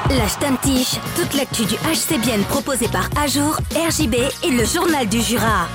La Stammtisch, toute l'actu du HCBN proposée par Ajour, RJB et le Journal du Jura.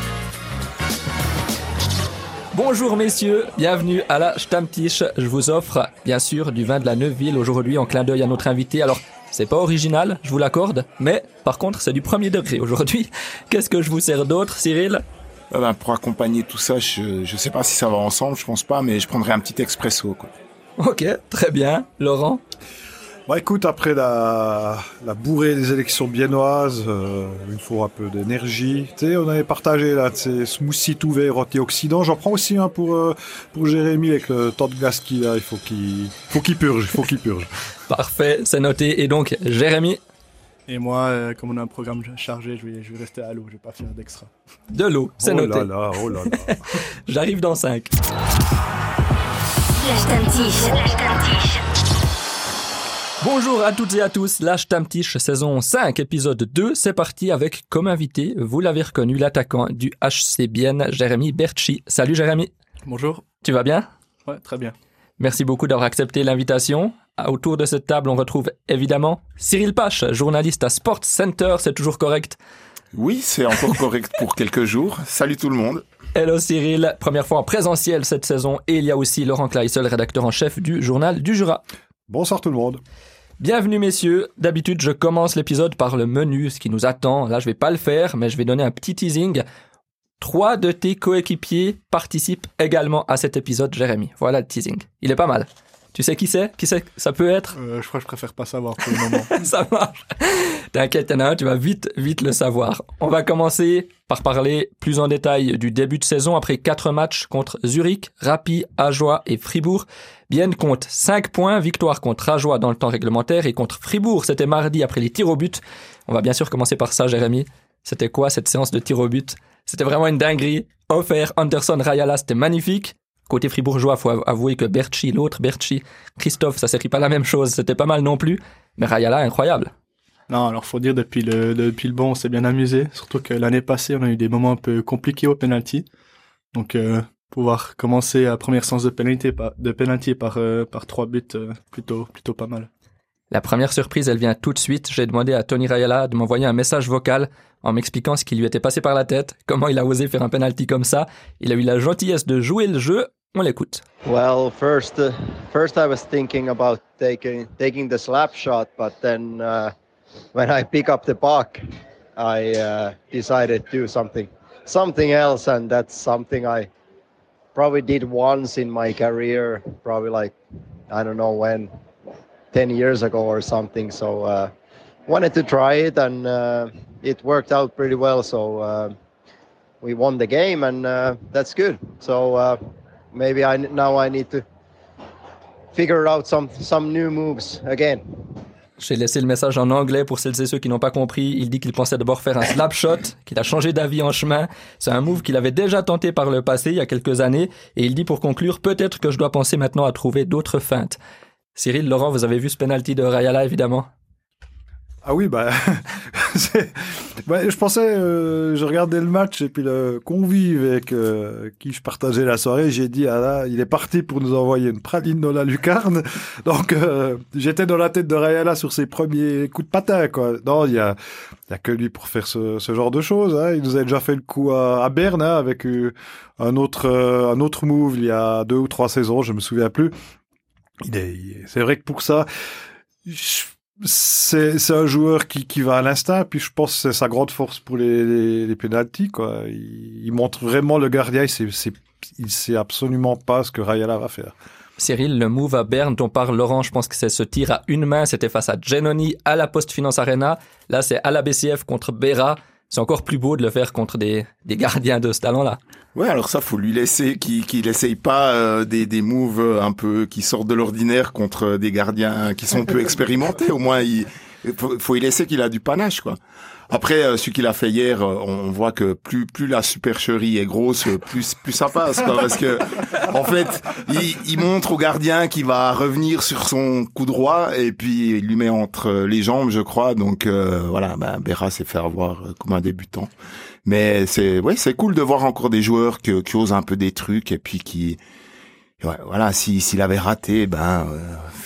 Bonjour messieurs, bienvenue à la Stammtisch. Je vous offre bien sûr du vin de la Neuville aujourd'hui en clin d'œil à notre invité. Alors, c'est pas original, je vous l'accorde, mais par contre c'est du premier degré aujourd'hui. Qu'est-ce que je vous sers d'autre, Cyril ? Pour accompagner tout ça, je sais pas si ça va ensemble, je pense pas, mais je prendrai un petit expresso, quoi. Ok, très bien. Laurent ? Écoute, après la bourrée des élections biennoises, il faut un peu d'énergie. Tu sais, on avait partagé là, ces smoothies tout verts antioxydants. J'en prends aussi un pour Jérémy avec le temps de gaz qu'il a. Il faut qu'il purge. Parfait, c'est noté. Et donc, Jérémy ? Et moi, comme on a un programme chargé, je vais rester à l'eau, je vais pas faire d'extra. De l'eau, c'est noté. Oh là là. J'arrive dans 5. La Stammtisch. Bonjour à toutes et à tous, la Stammtisch saison 5, épisode 2, c'est parti avec comme invité, vous l'avez reconnu, l'attaquant du HCBN, Jérémy Bertschy. Salut Jérémy. Bonjour. Tu vas bien ? Ouais, très bien. Merci beaucoup d'avoir accepté l'invitation. Autour de cette table, on retrouve évidemment Cyril Pache, journaliste à Sports Center, c'est toujours correct ? Oui, c'est encore correct pour quelques jours. Salut tout le monde. Hello Cyril, première fois en présentiel cette saison, et il y a aussi Laurent Kleissel, rédacteur en chef du Journal du Jura. Bonsoir tout le monde. Bienvenue messieurs, d'habitude je commence l'épisode par le menu, ce qui nous attend. Là je vais pas le faire, mais je vais donner un petit teasing. 3 de tes coéquipiers participent également à cet épisode, Jérémy. Voilà le teasing, il est pas mal. Tu sais qui c'est ? Qui c'est que ça peut être ? Je crois que je préfère pas savoir pour le moment. Ça marche. T'inquiète, il y en a un, tu vas vite le savoir. On va commencer par parler plus en détail du début de saison. Après 4 matchs contre Zurich, Rapid, Ajoie et Fribourg, Bienne compte 5 points, victoire contre Ajoie dans le temps réglementaire et contre Fribourg, c'était mardi après les tirs au but. On va bien sûr commencer par ça, Jérémy. C'était quoi cette séance de tirs au but ? C'était vraiment une dinguerie. Offert, Anderson, Rayala, c'était magnifique. Côté fribourgeois, faut avouer que l'autre Bertschy, Christophe, ça s'écrit pas la même chose, c'était pas mal non plus, mais Rayala, incroyable. Non, alors faut dire, depuis le bon, on s'est bien amusé, surtout que l'année passée, on a eu des moments un peu compliqués au penalty, donc pouvoir commencer la première séance de penalty par 3 buts, plutôt pas mal. La première surprise, elle vient tout de suite. J'ai demandé à Tony Rayala de m'envoyer un message vocal en m'expliquant ce qui lui était passé par la tête, comment il a osé faire un penalty comme ça. Il a eu la gentillesse de jouer le jeu. On l'écoute. Well, first I was thinking about taking the slap shot, but then when I pick up the puck, I decided to do something else, and that's something I probably did once in my career, probably like, I don't know when, 10 years ago or something. So wanted to try it, and it worked out pretty well. So we won the game, and that's good. So maybe I need to figure out some new moves again. J'ai laissé le message en anglais pour celles et ceux qui n'ont pas compris. Il dit qu'il pensait d'abord faire un slap shot, qu'il a changé d'avis en chemin. C'est un move qu'il avait déjà tenté par le passé, il y a quelques années. Et il dit pour conclure, peut-être que je dois penser maintenant à trouver d'autres feintes. Cyril, Laurent, vous avez vu ce penalty de Rayala, évidemment. Ah oui, je pensais, je regardais le match et puis le convive avec qui je partageais la soirée, j'ai dit, ah là, il est parti pour nous envoyer une praline dans la lucarne. Donc, j'étais dans la tête de Rayala sur ses premiers coups de patin, quoi. Non, il y a que lui pour faire ce genre de choses, hein. Il nous a déjà fait le coup à Berne, hein, avec un autre move il y a 2 ou 3 saisons, je me souviens plus. C'est vrai que pour ça, c'est un joueur qui va à l'instinct, puis je pense que c'est sa grande force pour les pénaltys, quoi. Il montre vraiment le gardien, il sait absolument pas ce que Rayala va faire. Cyril, le move à Berne dont parle Laurent, je pense que c'est ce tir à une main, c'était face à Genoni à la Post-Finance Arena. Là, c'est à la BCF contre Bera. C'est encore plus beau de le faire contre des gardiens de ce talent-là. Ouais, alors ça, faut lui laisser qu'il essaye pas des moves un peu qui sortent de l'ordinaire contre des gardiens qui sont peu expérimentés. Au moins, faut y laisser qu'il a du panache, quoi. Après, ce qu'il a fait hier, on voit que plus la supercherie est grosse, plus ça passe, quoi. Parce que, en fait, il montre au gardien qu'il va revenir sur son coup droit et puis il lui met entre les jambes, je crois. Donc, voilà, Bera s'est fait avoir comme un débutant. Mais c'est cool de voir encore des joueurs qui osent un peu des trucs et puis qui, ouais, voilà, s'il avait raté,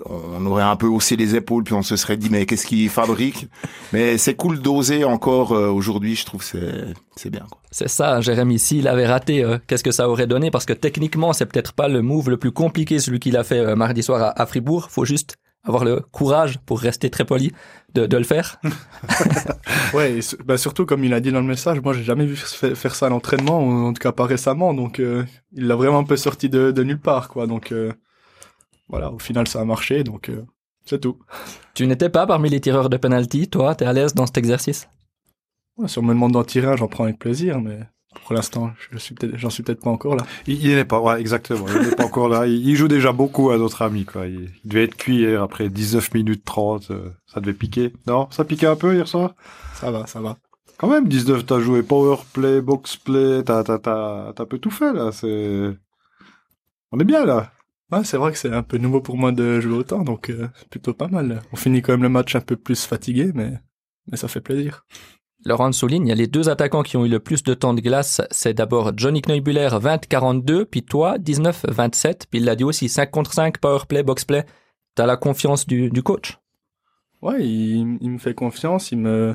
on aurait un peu haussé les épaules, puis on se serait dit, mais qu'est-ce qu'il fabrique? Mais c'est cool d'oser encore aujourd'hui, je trouve c'est bien, quoi. C'est ça, Jérémy, s'il avait raté, qu'est-ce que ça aurait donné? Parce que techniquement, c'est peut-être pas le move le plus compliqué, celui qu'il a fait mardi soir à Fribourg. Faut juste avoir le courage, pour rester très poli, de le faire. Ouais, surtout comme il a dit dans le message, moi j'ai jamais vu faire ça à l'entraînement, en tout cas pas récemment, donc il l'a vraiment un peu sorti de nulle part, quoi. Donc voilà, au final ça a marché, donc c'est tout. Tu n'étais pas parmi les tireurs de penalty, toi, t'es à l'aise dans cet exercice? Ouais, si on me demande d'en tirer un, j'en prends avec plaisir, mais pour l'instant, j'en suis peut-être pas encore là. Il n'est pas, ouais, exactement. Il n'est pas encore là. Il joue déjà beaucoup à d'autres amis, quoi. Il devait être cuit hier après 19 minutes 30. Ça devait piquer. Non? Ça piquait un peu hier soir? Ça va. Quand même, 19, t'as joué power play, box play, t'as un peu tout fait, là. On est bien, là. Ouais, c'est vrai que c'est un peu nouveau pour moi de jouer autant, donc c'est plutôt pas mal. On finit quand même le match un peu plus fatigué, mais ça fait plaisir. Laurent souligne, il y a les deux attaquants qui ont eu le plus de temps de glace. C'est d'abord Johnny Kneubuller, 20-42, puis toi, 19-27. Puis il l'a dit aussi, 5 contre 5, powerplay, boxplay. T'as la confiance du coach? Ouais, il me fait confiance.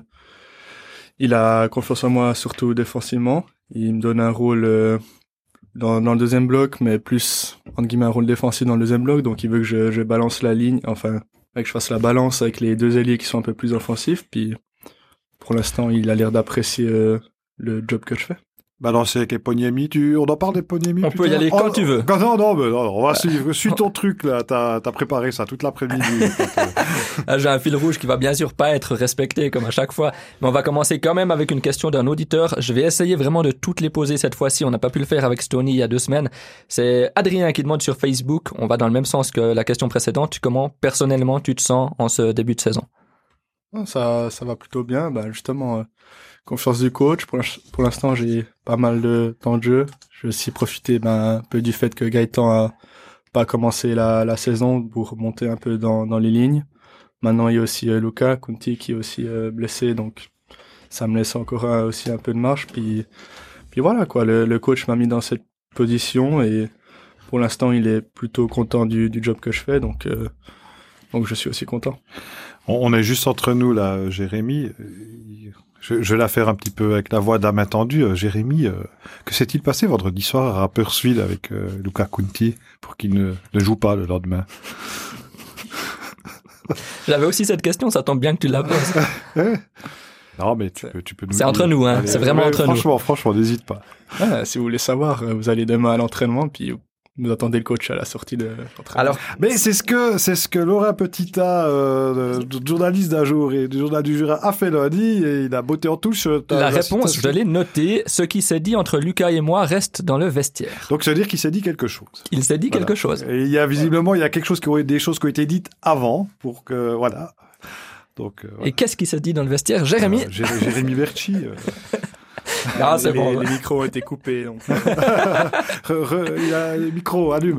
Il a confiance en moi, surtout défensivement. Il me donne un rôle dans le deuxième bloc, mais plus, entre guillemets, un rôle défensif dans le deuxième bloc. Donc il veut que je balance la ligne, enfin, que je fasse la balance avec les deux ailiers qui sont un peu plus offensifs. Puis pour l'instant, il a l'air d'apprécier le job que je fais. Balancer avec Eponiemi, on en parle d'Eponiemi? On peut y aller quand tu veux. Non, on va suivre. Suis ton truc, là. T'as préparé ça toute l'après-midi. J'ai un fil rouge qui va bien sûr pas être respecté comme à chaque fois. Mais on va commencer quand même avec une question d'un auditeur. Je vais essayer vraiment de toutes les poser cette fois-ci. On n'a pas pu le faire avec Stony il y a 2 semaines. C'est Adrien qui demande sur Facebook. On va dans le même sens que la question précédente. Comment, personnellement, tu te sens en ce début de saison? Ça va plutôt bien. Justement, confiance du coach. Pour l'instant, j'ai pas mal de temps de jeu. Je vais aussi profiter un peu du fait que Gaëtan a pas commencé la saison pour monter un peu dans les lignes. Maintenant, il y a aussi Luca Kunti qui est aussi blessé, donc ça me laisse encore aussi un peu de marge. Puis voilà, quoi. Le coach m'a mis dans cette position et pour l'instant, il est plutôt content du job que je fais, donc je suis aussi content. On est juste entre nous, là, Jérémy. Je vais la faire un petit peu avec la voix d'âme attendue. Jérémy, que s'est-il passé vendredi soir à Rapperswil avec Luca Kunti pour qu'il ne joue pas le lendemain? J'avais aussi cette question, ça tombe bien que tu la poses. Non, mais tu peux nous C'est entre nous, hein. Allez, c'est vraiment entre nous. Franchement, n'hésite pas. Si vous voulez savoir, vous allez demain à l'entraînement, puis vous attendez le coach à la sortie de l'entraînement. Alors, mais c'est ce que Laurent Petita, journaliste d'un jour et du journal du Jura, a fait lundi, et il a botté en touche. La réponse, je l'ai notée. Ce qui s'est dit entre Lucas et moi reste dans le vestiaire. Donc, ça veut dire qu'il s'est dit quelque chose. Il s'est dit quelque chose. Et il y a quelque chose des choses qui ont été dites avant, pour que, voilà. Donc, voilà. Et qu'est-ce qui s'est dit dans le vestiaire, Jérémy? Jérémy Verchi. Non, c'est bon. Les micros ont été coupés. Donc. Il y a les micros, allume.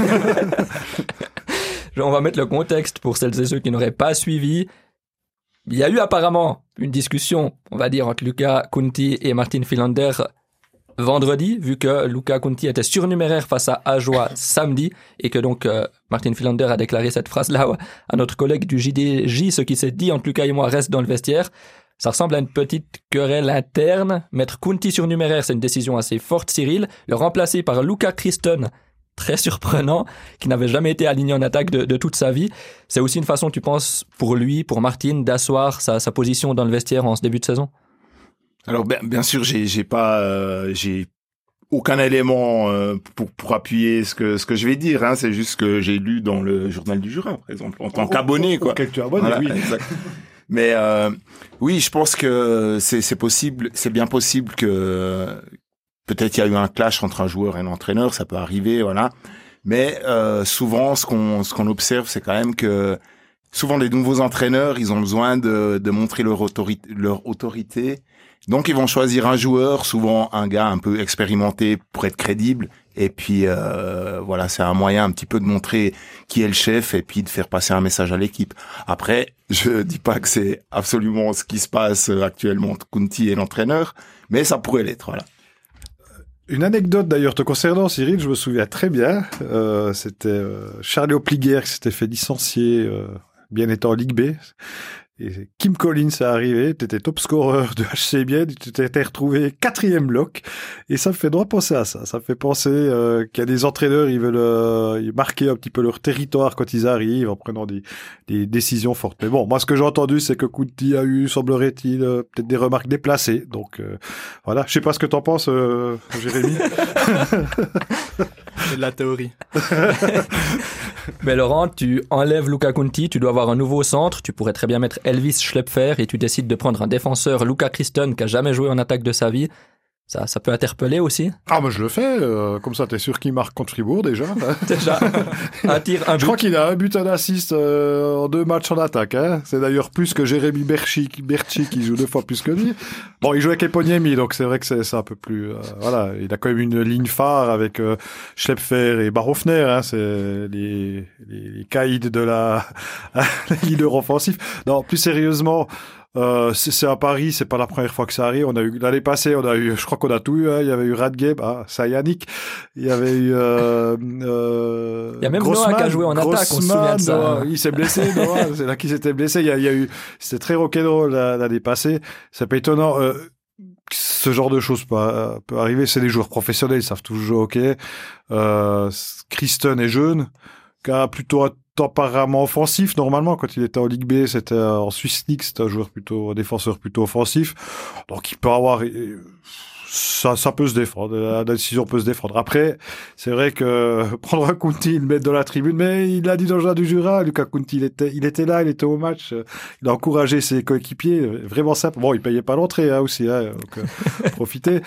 On va mettre le contexte pour celles et ceux qui n'auraient pas suivi. Il y a eu apparemment une discussion, on va dire, entre Luca Kunti et Martin Philander vendredi, vu que Luca Kunti était surnuméraire face à Ajoie samedi, et que donc Martin Philander a déclaré cette phrase-là à notre collègue du JDJ. Ce qui s'est dit entre Lucas et moi reste dans le vestiaire. Ça ressemble à une petite querelle interne. Mettre Kunti surnuméraire, c'est une décision assez forte, Cyril. Le remplacer par Luca Christen, très surprenant, qui n'avait jamais été aligné en attaque de toute sa vie. C'est aussi une façon, tu penses, pour lui, pour Martin, d'asseoir sa position dans le vestiaire en ce début de saison? Alors bien sûr, j'ai aucun élément pour appuyer ce que je vais dire. Hein. C'est juste que j'ai lu dans le journal du Jura, par exemple, en tant qu'abonné, quoi. Auquel tu es abonné, voilà, oui. Exact. Mais oui, je pense que c'est possible, c'est bien possible que peut-être il y a eu un clash entre un joueur et un entraîneur, ça peut arriver, voilà. Mais souvent, ce qu'on observe, c'est quand même que souvent les nouveaux entraîneurs, ils ont besoin de montrer leur autorité. Donc ils vont choisir un joueur, souvent un gars un peu expérimenté pour être crédible. Et puis voilà, c'est un moyen un petit peu de montrer qui est le chef et puis de faire passer un message à l'équipe. Après, je dis pas que c'est absolument ce qui se passe actuellement entre Kunti et l'entraîneur, mais ça pourrait l'être, voilà. Une anecdote d'ailleurs te concernant, Cyril, je me souviens très bien. C'était Charlie Opliger qui s'était fait licencier, bien étant en Ligue B. Et Kim Collins est arrivé, tu étais top scorer de HC Bienne, tu t'étais retrouvé 4e bloc. Et ça me fait droit penser à ça. Ça me fait penser qu'il y a des entraîneurs, ils veulent marquer un petit peu leur territoire quand ils arrivent en prenant des décisions fortes. Mais bon, moi ce que j'ai entendu, c'est que Kunti a eu, semblerait-il, peut-être des remarques déplacées. Donc voilà, je sais pas ce que t'en penses, Jérémy. C'est de la théorie. Mais Laurent, tu enlèves Luca Kunti, tu dois avoir un nouveau centre, tu pourrais très bien mettre Elvis Schlepfer et tu décides de prendre un défenseur, Luca Christen, qui a jamais joué en attaque de sa vie. Ça peut interpeller aussi. Ah, moi je le fais. Comme ça, t'es sûr qu'il marque contre Fribourg déjà. Déjà, un tir, un but. Je crois qu'il a un but, un assist en 2 matchs en attaque. Hein. C'est d'ailleurs plus que Jérémy Berchi qui joue 2 fois plus que lui. Bon, il joue avec Eponiemi, donc c'est vrai que c'est un peu plus... voilà, il a quand même une ligne phare avec Schlepfer et Barofner. Hein. C'est les caïds de la leader offensif. Non, plus sérieusement... c'est à Paris, c'est pas la première fois que ça arrive. On a eu l'année passée, je crois qu'on a tout eu. Hein. Il y avait eu Radgeb, ça Yannick. Il y avait eu. Il y a même Grossman, Noah qui a joué en attaque. On se souvient de ça. Noah, il s'est blessé. Noah, c'est là qu'il s'était blessé. Il y a eu. C'était très rock'n'roll l'année passée. C'est pas étonnant. Ce genre de choses peut arriver. C'est des joueurs professionnels, ils savent tous jouer au hockey. Christen est jeune, qui a plutôt un tempérament offensif. Normalement, quand il était en Ligue B, c'était en Swiss League, c'était un défenseur plutôt offensif. Donc, il peut avoir, ça peut se défendre. La décision peut se défendre. Après, c'est vrai que prendre un Kunti, le mettre dans la tribune, mais il l'a dit dans le Journal du Jura, Luca Kunti, il était là, il était au match, il a encouragé ses coéquipiers, vraiment simple. Bon, il payait pas l'entrée, aussi, donc, profitez.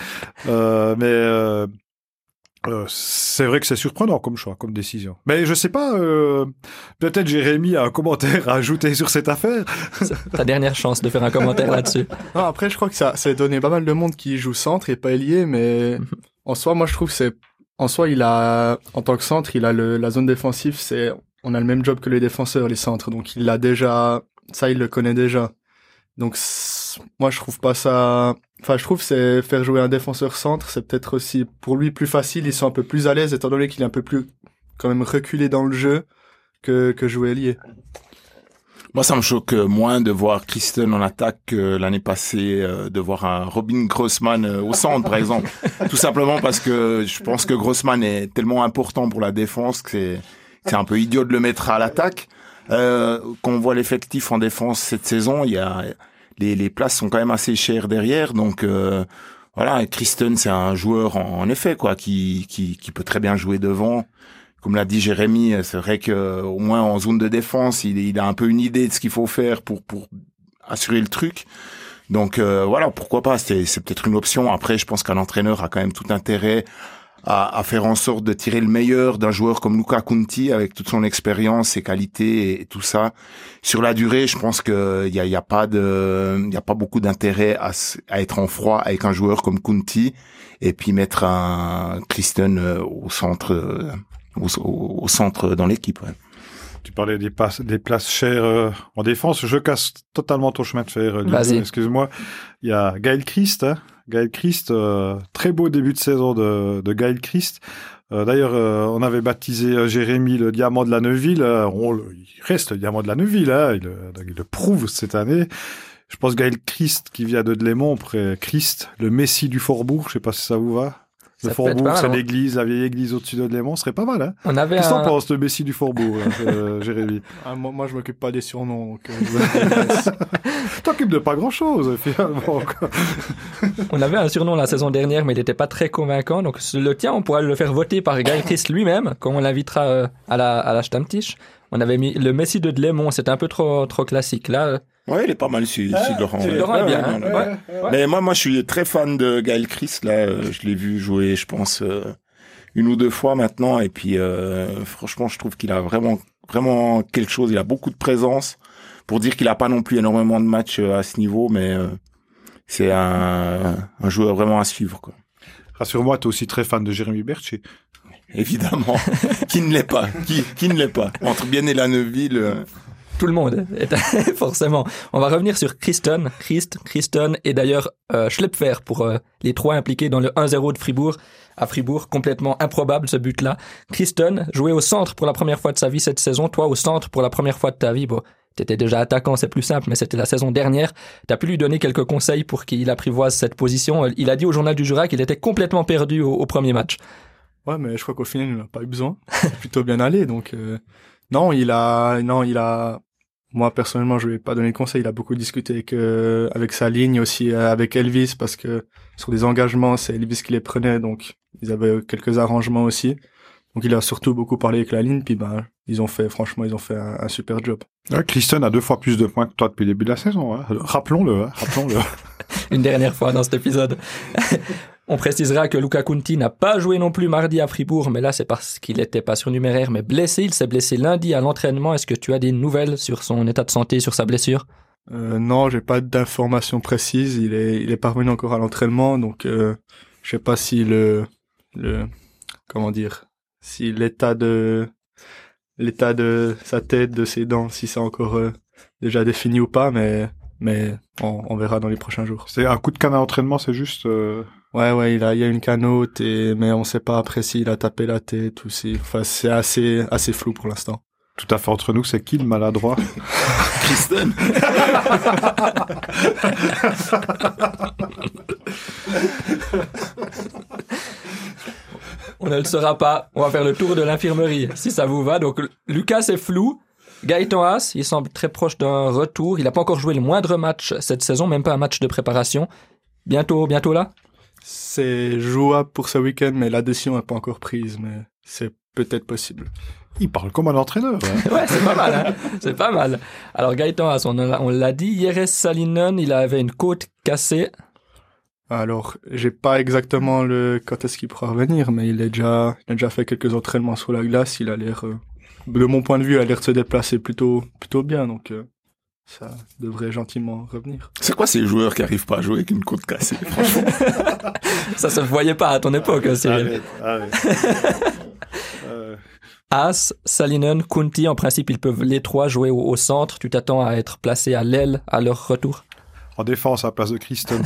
C'est vrai que c'est surprenant comme choix, comme décision. Mais je sais pas, peut-être Jérémy a un commentaire à ajouter sur cette affaire. C'est ta dernière chance de faire un commentaire là-dessus. Non, après, je crois que ça a donné pas mal de monde qui joue centre et pas ailier, mais en soi, moi, je trouve que en soi, en tant que centre, il a la zone défensive, on a le même job que les défenseurs, les centres. Donc, il le connaît déjà. Donc, moi, je trouve pas ça... Enfin, je trouve que c'est faire jouer un défenseur centre, c'est peut-être aussi pour lui plus facile, ils sont un peu plus à l'aise, étant donné qu'il est un peu plus quand même reculé dans le jeu que jouer ailier. Moi, ça me choque moins de voir Christen en attaque que l'année passée, de voir un Robin Grossman au centre, par exemple. Tout simplement parce que je pense que Grossman est tellement important pour la défense que c'est un peu idiot de le mettre à l'attaque. Quand on voit l'effectif en défense cette saison, il y a... Les places sont quand même assez chères derrière, donc voilà. Christen, c'est un joueur en effet qui peut très bien jouer devant. Comme l'a dit Jérémy, c'est vrai que au moins en zone de défense, il a un peu une idée de ce qu'il faut faire pour assurer le truc. Donc voilà, pourquoi pas. C'est peut-être une option. Après, je pense qu'un entraîneur a quand même tout intérêt à faire en sorte de tirer le meilleur d'un joueur comme Luca Kunti avec toute son expérience, ses qualités et tout ça. Sur la durée, je pense que il y a pas beaucoup d'intérêt à être en froid avec un joueur comme Kunti et puis mettre un Christen au centre dans l'équipe. Ouais. Tu parlais des places chères en défense. Je casse totalement ton chemin de fer. Vas-y. Excuse-moi. Il y a Gaël Christ. Gaël Christ, très beau début de saison de Gaël Christ. D'ailleurs, on avait baptisé Jérémy le diamant de la Neuville. Il reste le diamant de la Neuville. Hein, il le prouve cette année. Je pense Gaël Christ qui vient de Delémont, près Christ, le Messie du Faubourg. Je sais pas si ça vous va. Le Faubourg, c'est l'église, la vieille église au-dessus de Delémont. Ce serait pas mal, hein. Qu'est-ce que t'en penses, le Messie du Faubourg, Jérémy? Moi, je m'occupe pas des surnoms, donc... Tu t'occupes de pas grand-chose, finalement. On avait un surnom la saison dernière, mais il n'était pas très convaincant. Donc le tien, on pourra le faire voter par Gaël Christ lui-même, quand on l'invitera à la Stammtisch. On avait mis le Messie de Delémont, c'était un peu trop classique. Là... Ouais, il est pas mal celui de Laurent. Celui de Laurent est bien. Ouais. Mais moi, je suis très fan de Gaël Christ. Là, je l'ai vu jouer, je pense, 1 ou 2 fois maintenant. Et puis, franchement, je trouve qu'il a vraiment quelque chose. Il a beaucoup de présence. Pour dire qu'il a pas non plus énormément de matchs à ce niveau, mais c'est un joueur vraiment à suivre, quoi. Rassure-moi, t'es aussi très fan de Jérémy Berchi. Évidemment. Qui ne l'est pas? Qui ne l'est pas? Entre Bienne et la Neuville. Tout le monde, forcément. On va revenir sur Christon et d'ailleurs Schlepfer pour les 3 impliqués dans le 1-0 de Fribourg. À Fribourg, complètement improbable ce but-là. Christon jouait au centre pour la première fois de sa vie cette saison. Toi, au centre pour la première fois de ta vie. Bon, t'étais déjà attaquant, c'est plus simple, mais c'était la saison dernière. T'as pu lui donner quelques conseils pour qu'il apprivoise cette position. Il a dit au Journal du Jura qu'il était complètement perdu au premier match. Ouais, mais je crois qu'au final, il n'a pas eu besoin. C'est plutôt bien allé, donc... Non, il a... Moi, personnellement, je lui ai pas donné de conseil. Il a beaucoup discuté avec sa ligne, aussi avec Elvis, parce que sur des engagements, c'est Elvis qui les prenait, donc ils avaient quelques arrangements aussi. Donc il a surtout beaucoup parlé avec la ligne, puis ils ont fait un super job. Ouais, Christon a 2 fois plus de points que toi depuis le début de la saison. Hein. Rappelons-le. Une dernière fois dans cet épisode. On précisera que Luca Conti n'a pas joué non plus mardi à Fribourg, mais là c'est parce qu'il n'était pas surnuméraire, mais blessé. Il s'est blessé lundi à l'entraînement. Est-ce que tu as des nouvelles sur son état de santé, sur sa blessure? Non, j'ai pas d'informations précises. Il est pas revenu encore à l'entraînement, donc je sais pas si si l'état de sa tête, de ses dents, si c'est encore déjà défini ou pas, mais on verra dans les prochains jours. C'est un coup de canne à entraînement, c'est juste... Ouais, il y a une canote, mais on sait pas après s'il a tapé la tête ou si... Enfin, c'est assez flou pour l'instant. Tout à fait entre nous, c'est qui le maladroit? Christon. On ne le saura pas. On va faire le tour de l'infirmerie, si ça vous va. Donc, Lucas, c'est flou. Gaëtan Haas, il semble très proche d'un retour. Il n'a pas encore joué le moindre match cette saison, même pas un match de préparation. Bientôt là? C'est jouable pour ce week-end, mais la décision n'est pas encore prise, mais c'est peut-être possible. Il parle comme un entraîneur. Hein. Ouais, c'est pas mal. Hein. C'est pas mal. Alors, Gaëtan Haas, on l'a dit, Jere Salinen, il avait une côte cassée. Alors, j'ai pas exactement quand est-ce qu'il pourra revenir, mais il a déjà fait quelques entraînements sur la glace. Il a l'air, de mon point de vue, il a l'air de se déplacer plutôt bien, donc ça devrait gentiment revenir. C'est quoi ces joueurs qui arrivent pas à jouer avec une côte cassée, franchement? Ça se voyait pas à ton époque, Cyril. Arrête. Haas, Salinen, Kunti, en principe, ils peuvent les 3 jouer au centre. Tu t'attends à être placé à l'aile à leur retour? En défense à la place de Christon.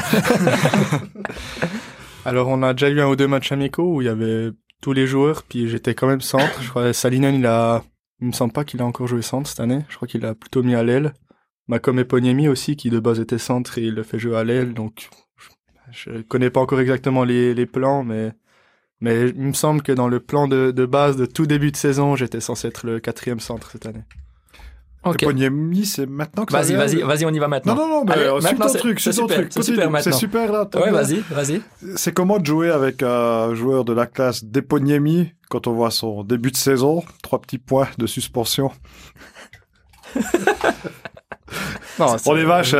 Alors, on a déjà eu 1 ou 2 matchs amicaux où il y avait tous les joueurs, puis j'étais quand même centre. Je crois que Salinen, il me semble pas qu'il a encore joué centre cette année. Je crois qu'il a plutôt mis à l'aile. Comme Eponiemi aussi, qui de base était centre et il le fait jouer à l'aile, donc je connais pas encore exactement les plans, mais il me semble que dans le plan de base de tout début de saison, j'étais censé être le 4e centre cette année. Okay. Eponiemi, c'est maintenant que ça vient. Vas-y, on y va maintenant. Non, mais c'est ton truc, c'est ton truc. C'est super maintenant. C'est super là. Ouais, vas-y. C'est comment de jouer avec un joueur de la classe d'Eponiemi quand on voit son début de saison, 3 petits points de suspension. Non, on est vache.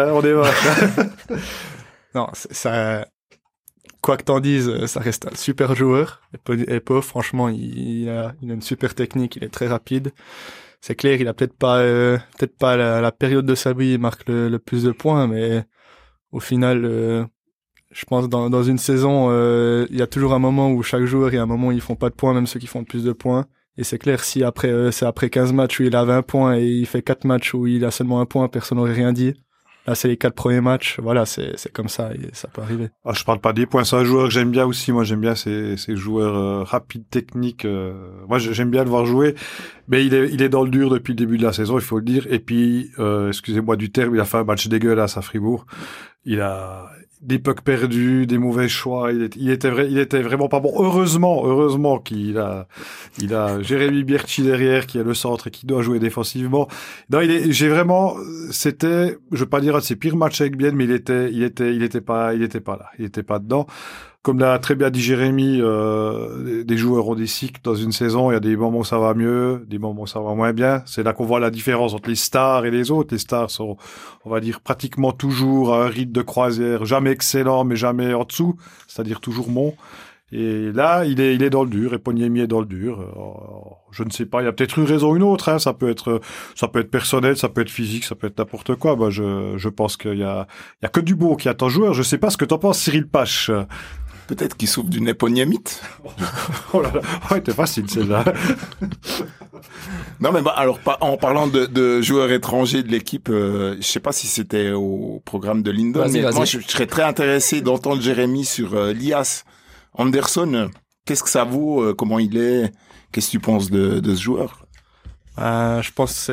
Non, ça... Quoi que t'en dises, ça reste un super joueur. Epo, franchement, il a une super technique, il est très rapide. C'est clair, il a peut-être pas la période de sa vie, il marque le plus de points, mais au final, je pense dans une saison, il y a toujours un moment où chaque joueur, il y a un moment où ils font pas de points, même ceux qui font le plus de points. Et c'est clair, si c'est après 15 matchs où il a 20 points et il fait 4 matchs où il a seulement 1 point, personne n'aurait rien dit. Là, c'est les 4 premiers matchs. Voilà, c'est comme ça et ça peut arriver. Ah, je parle pas des points. C'est un joueur que j'aime bien aussi. Moi, j'aime bien ces joueurs rapides, techniques. Moi, j'aime bien le voir jouer. Mais il est dans le dur depuis le début de la saison, il faut le dire. Et puis, excusez-moi du terme, il a fait un match dégueulasse à Fribourg. Il a des pucks perdus, des mauvais choix. Il était vraiment pas bon. Heureusement qu'il a Jérémy Bierchi derrière, qui est le centre et qui doit jouer défensivement. Non, c'était, je veux pas dire un de ses pires matchs avec Bienne, mais il était pas là. Il était pas dedans. Comme l'a très bien dit Jérémy, des joueurs ont des cycles dans une saison. Il y a des moments où ça va mieux, des moments où ça va moins bien. C'est là qu'on voit la différence entre les stars et les autres. Les stars sont, on va dire, pratiquement toujours à un rythme de croisière, jamais excellent, mais jamais en dessous, c'est-à-dire toujours bon. Et là, il est dans le dur. Eponiemi est dans le dur. Je ne sais pas. Il y a peut-être une raison ou une autre. Hein. Ça peut être personnel, ça peut être physique, ça peut être n'importe quoi. Je pense qu'il y a que du beau qui attend joueur. Je sais pas ce que t'en penses, Cyril Pache. Peut-être qu'il souffre d'une éponyémite. Oh là là, ouais, t'es facile celle-là. Non, mais alors, en parlant de joueurs étrangers de l'équipe, je sais pas si c'était au programme de Lindon, mais moi, je serais très intéressé d'entendre Jérémy sur Lias Andersson. Qu'est-ce que ça vaut? Comment il est? Qu'est-ce que tu penses de ce joueur? Je pense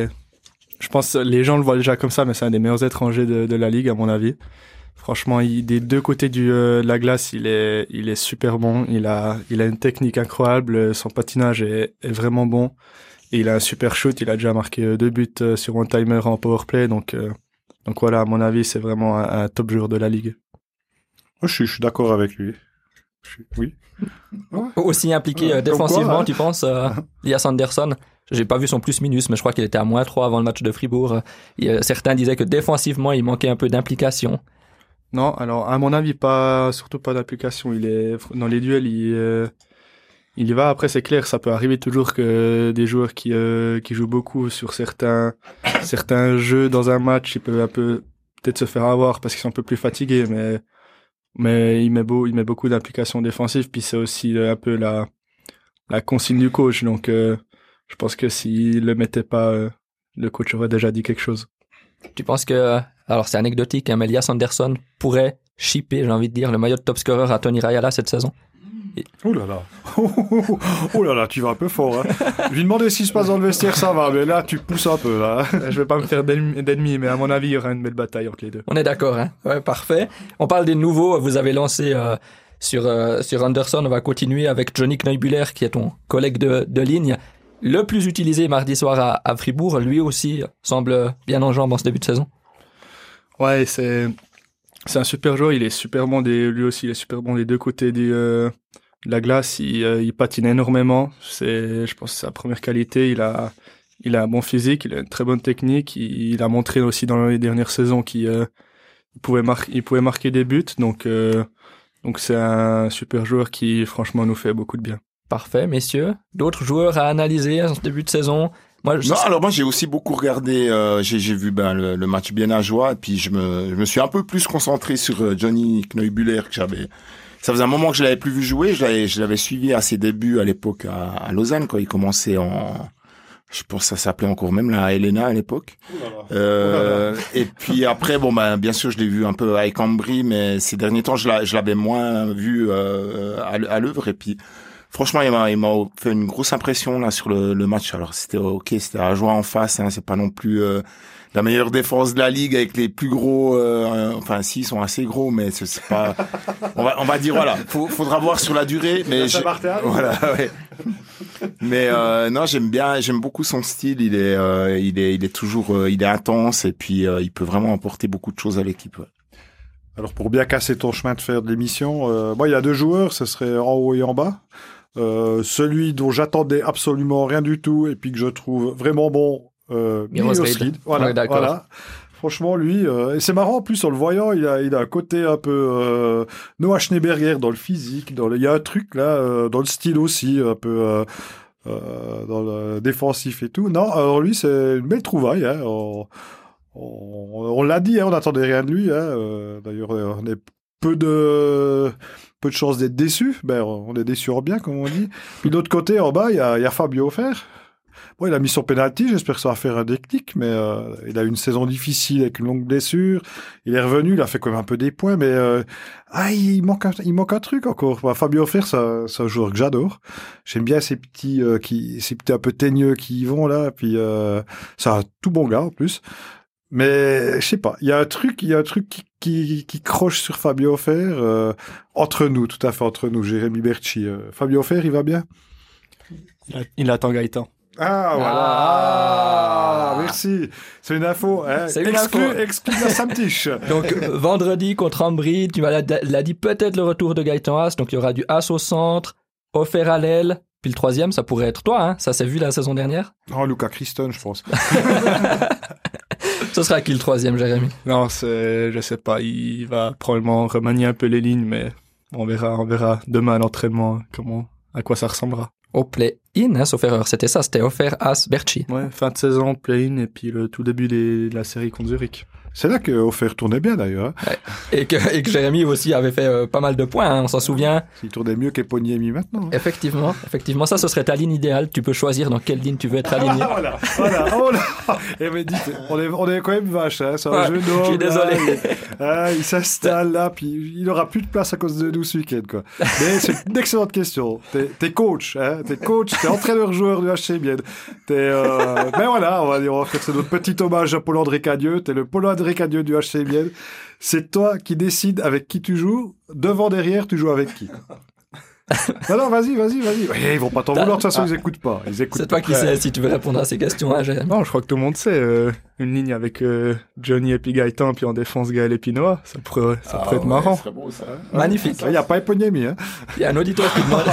que les gens le voient déjà comme ça, mais c'est un des meilleurs étrangers de la ligue, à mon avis. Franchement, des deux côtés de la glace, il est super bon. Il a une technique incroyable. Son patinage est vraiment bon. Et il a un super shoot. Il a déjà marqué 2 buts sur un timer en powerplay. Donc voilà, à mon avis, c'est vraiment un top joueur de la ligue. Moi, je suis d'accord avec lui. Oui. Aussi impliqué défensivement, tu penses, Lias Andersson? J'ai pas vu son plus-minus, mais je crois qu'il était à -3 avant le match de Fribourg. Certains disaient que défensivement, il manquait un peu d'implication. Non, alors à mon avis, surtout pas d'application. Il est dans les duels, il y va. Après, c'est clair, ça peut arriver toujours que des joueurs qui jouent beaucoup sur certains jeux dans un match, ils peuvent un peu peut-être se faire avoir parce qu'ils sont un peu plus fatigués, mais il met beaucoup d'implications défensives. Puis c'est aussi un peu la consigne du coach. Donc, je pense que s'il le mettait pas, le coach aurait déjà dit quelque chose. Tu penses que, alors c'est anecdotique, hein, mais Lias Andersson pourrait shipper, j'ai envie de dire, le maillot de top scorer à Tony Rayala cette saison? Oh là là. Oh là là, tu vas un peu fort. Hein. Je lui demandais ce qui se passe dans le vestiaire, ça va, mais là, tu pousses un peu. Là. Je vais pas me faire d'ennemis, mais à mon avis, il y aura une belle bataille entre les deux. On est d'accord, hein? Ouais, parfait. On parle des nouveaux. Vous avez lancé sur Andersson. On va continuer avec Johnny Kneubuller, qui est ton collègue de ligne. Le plus utilisé mardi soir à Fribourg, lui aussi semble bien en jambes en ce début de saison. Ouais, c'est un super joueur. Il est super bon lui aussi, il est super bon des deux côtés de la glace. Il patine énormément. Je pense que c'est sa première qualité. Il a un bon physique, il a une très bonne technique. Il a montré aussi dans les dernières saisons qu'il pouvait marquer des buts. Donc c'est un super joueur qui, franchement, nous fait beaucoup de bien. Parfait, messieurs. D'autres joueurs à analyser en ce début de saison? Moi, j'ai aussi beaucoup regardé, j'ai vu le match Biennageois, et puis je me suis un peu plus concentré sur Johnny Kneubuller, ça faisait un moment que je l'avais plus vu jouer. Je l'avais suivi à ses débuts à l'époque à Lausanne, quand il commençait je pense que ça s'appelait encore même la Helena à l'époque. Et puis après, bien sûr, je l'ai vu un peu avec Ambry, mais ces derniers temps, je l'avais moins vu à l'œuvre. Et puis, franchement, il m'a fait une grosse impression là sur le match. Alors c'était c'était à jouer en face, hein, c'est pas non plus la meilleure défense de la ligue avec les plus gros. Enfin, si, ils sont assez gros, mais c'est pas. On va dire voilà, faudra voir sur la durée, mais voilà, ouais. Mais non, j'aime beaucoup son style. Il est toujours, il est intense et puis il peut vraiment apporter beaucoup de choses à l'équipe. Ouais. Alors pour bien casser ton chemin de fer de l'émission, il y a 2 joueurs, ce serait en haut et en bas. Celui dont j'attendais absolument rien du tout et puis que je trouve vraiment bon, Milos Reed. Voilà. Franchement, lui, et c'est marrant en plus en le voyant, il a un côté un peu Noah Schneeberger dans le physique, il y a un truc là dans le style aussi un peu dans le défensif et tout. Non, alors lui c'est une belle trouvaille. Hein, on l'a dit, hein, on n'attendait rien de lui. Hein, d'ailleurs, on est peu de chances d'être déçus. On est déçus en bien, comme on dit. Puis de l'autre côté, en bas, il y a Fabio Hofer. Bon, il a mis son penalty, j'espère que ça va faire un déclic, mais il a eu une saison difficile avec une longue blessure. Il est revenu, il a fait quand même un peu des points, mais il manque un truc encore. Fabio Hofer, c'est un joueur que j'adore. J'aime bien ces petits un peu teigneux qui y vont là, puis c'est un tout bon gars en plus. Mais je sais pas, il y a un truc qui croche sur Fabio Hofer entre nous, tout à fait entre nous, Jérémy Berchi. Fabio Hofer, il va bien? Il attend Gaëtan. Ah, voilà. Merci. C'est une info. Hein. C'est une info. Exclu la Samtiche. Donc, vendredi contre Ambry, tu l'as dit, peut-être le retour de Gaëtan Haas. Donc, il y aura du Haas au centre, Hofer à l'aile. Puis le troisième, ça pourrait être toi. Hein. Ça s'est vu la saison dernière. Oh, Luca Christon, je pense. Ce sera qui le troisième, Jérémy? Non, je sais pas. Il va probablement remanier un peu les lignes, mais on verra demain à l'entraînement à quoi ça ressemblera. Au play-in, hein, sauf erreur. C'était ça, c'était Hofer, Haas, Berchi. Ouais, fin de saison, play-in, et puis le tout début de la série contre Zurich. C'est là qu'Offer tournait bien d'ailleurs. Hein. Ouais. Et que Jérémy aussi avait fait pas mal de points, hein, on s'en souvient. Il tournait mieux qu'Eponiemi maintenant. Hein. Effectivement, ça ce serait ta ligne idéale. Tu peux choisir dans quelle ligne tu veux être aligné. Voilà. Oh là. Et me dites, on est quand même vache, hein. C'est un jeu je suis désolé. Il s'installe là, puis il n'aura plus de place à cause de nous ce week-end, quoi. Mais c'est une excellente question. T'es coach, hein. T'es entraîneur-joueur du HC Bienne. Ben voilà, on va faire notre petit hommage à Paul-André Cadieux. T'es le Paul-André Cadieux du HC Bienne. C'est toi qui décides avec qui tu joues. Devant, derrière, tu joues avec qui? Non, vas-y. Ouais, ils vont pas t'en vouloir, de toute façon, ils écoutent pas. C'est toi qui sais si tu veux répondre à ces questions, hein, Jérémy. Non, je crois que tout le monde sait. Une ligne avec Johnny et puis Gaëtan, puis en défense Gaël et Pinoa, ça pourrait être marrant. Beau, ça. Magnifique. Il n'y a pas Eponiemi, hein. Il y a un auditeur qui demande...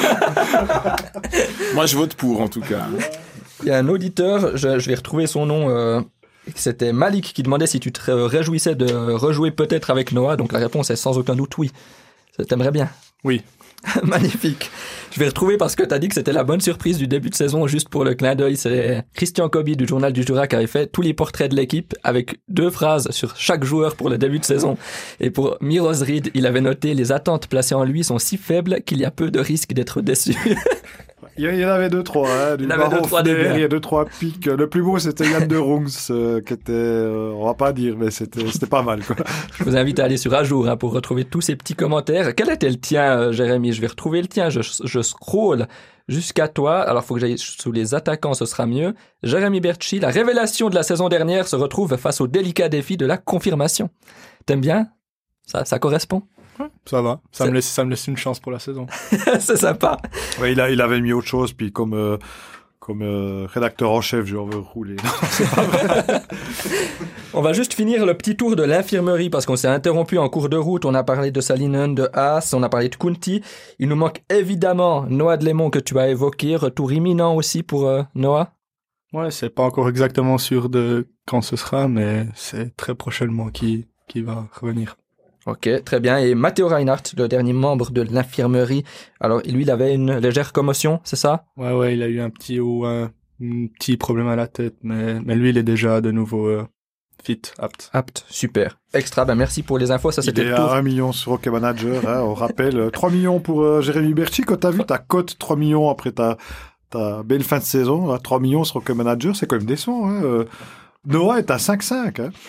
Moi, je vote pour, en tout cas. Il y a un auditeur, je vais retrouver son nom... C'était Malik qui demandait si tu te réjouissais de rejouer peut-être avec Noah. Donc la réponse est sans aucun doute oui. T'aimerais bien? Oui. Magnifique. Je vais retrouver parce que t'as dit que c'était la bonne surprise du début de saison, juste pour le clin d'œil. C'est Christian Kobi du Journal du Jura qui avait fait tous les portraits de l'équipe avec 2 phrases sur chaque joueur pour le début de saison. Et pour Miroz Reed, il avait noté: les attentes placées en lui sont si faibles qu'il y a peu de risque d'être déçu. Il y en avait 2-3, hein, du Baron Flair, il y a 2-3 pics. Le plus beau, c'était Yann de Rungs, qui était, on va pas dire, mais c'était pas mal, quoi. Je vous invite à aller sur Ajour, hein, pour retrouver tous ces petits commentaires. Quel était le tien, Jérémy? Je vais retrouver le tien. Je scroll jusqu'à toi. Alors, faut que j'aille sous les attaquants, ce sera mieux. Jérémy Berchi, la révélation de la saison dernière, se retrouve face au délicat défi de la confirmation. T'aimes bien? Ça correspond? Ça va, ça me laisse une chance pour la saison. C'est sympa. Ouais, il avait mis autre chose, puis comme rédacteur en chef, je veux rouler. Non, c'est pas vrai. On va juste finir le petit tour de l'infirmerie parce qu'on s'est interrompu en cours de route. On a parlé de Salinen, de Haas, on a parlé de Kunti. Il nous manque évidemment Noah Delémont que tu as évoqué. Retour imminent aussi pour Noah. Ouais, c'est pas encore exactement sûr de quand ce sera, mais c'est très prochainement qui va revenir. Ok, très bien. Et Matteo Reinhardt, le dernier membre de l'infirmerie, alors lui, il avait une légère commotion, c'est ça? Ouais, il a eu un petit problème à la tête, mais lui, il est déjà de nouveau fit, apte. Apte, super. Extra, merci pour les infos, ça c'était il est le tour. À 1 million sur Hockey Manager, hein, on rappelle. 3 millions pour Jérémy Berchi, quand t'as vu ta cote 3 millions après ta belle fin de saison, hein, 3 millions sur Hockey Manager, c'est quand même décent. Hein. Noah est à 5,5. Hein.